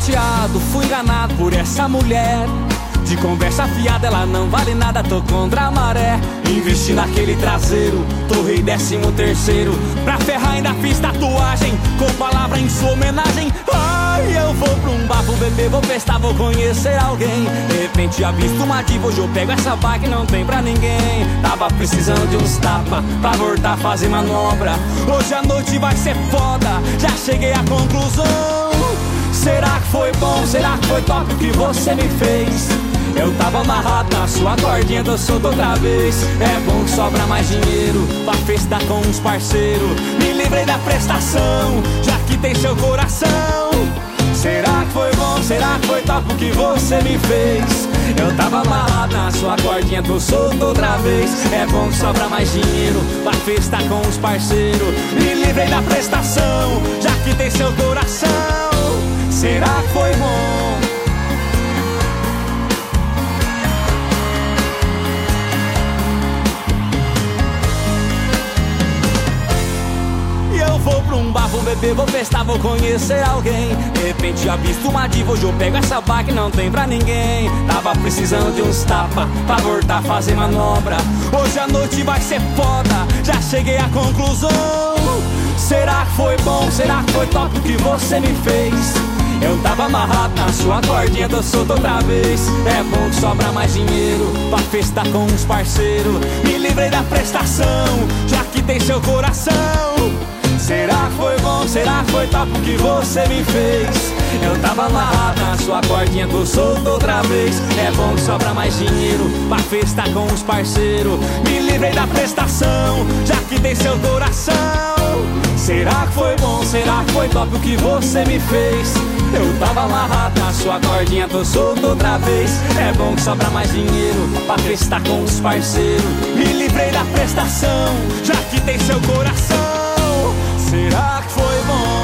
chateado, fui enganado por essa mulher. De conversa fiada, ela não vale nada, tô contra a maré. Investi naquele traseiro, torrei 13º. Pra ferrar ainda fiz tatuagem, com palavra em sua homenagem. Ai, eu vou pra um bar, vou beber, vou festar, vou conhecer alguém. De repente avisto uma diva, hoje eu pego essa bike, não tem pra ninguém. Tava precisando de uns tapas, pra voltar a fazer manobra. Hoje a noite vai ser foda, já cheguei à conclusão. Será que foi bom, será que foi top o que você me fez? Eu tava amarrado na sua cordinha, tô solto outra vez. É bom que sobra mais dinheiro pra festar com uns parceiros. Me livrei da prestação, já que tem seu coração. Será que foi bom, será que foi top o que você me fez? Eu tava amarrado na sua cordinha, tô solto outra vez. É bom que sobra mais dinheiro pra festar com os parceiros. Me livrei da prestação, já que tem seu coração. Será que foi bom? Eu vou pra um bar, vou beber, vou festar, vou conhecer alguém. De repente avisto uma diva, hoje eu pego essa bike, não tem pra ninguém. Tava precisando de uns tapas, pra voltar a fazer manobra. Hoje a noite vai ser foda, já cheguei à conclusão. Será que foi bom, será que foi top o que você me fez? Eu tava amarrado na sua cordinha, tô solto outra vez. É bom que sobra mais dinheiro pra festar com uns parceiros. Me livrei da prestação, já que tem seu coração. Será que foi bom, será que foi top o que você me fez? Eu tava amarrado na sua cordinha, tô solto outra vez. É bom que sobra mais dinheiro pra festar com os parceiros. Me livrei da prestação, já que tem seu coração. Será que foi bom, será que foi top o que você me fez? Eu tava amarrado na sua cordinha, tô solto outra vez. É bom que sobra mais dinheiro pra festar com os parceiros. Me livrei da prestação, já que tem seu coração. Será que foi bom?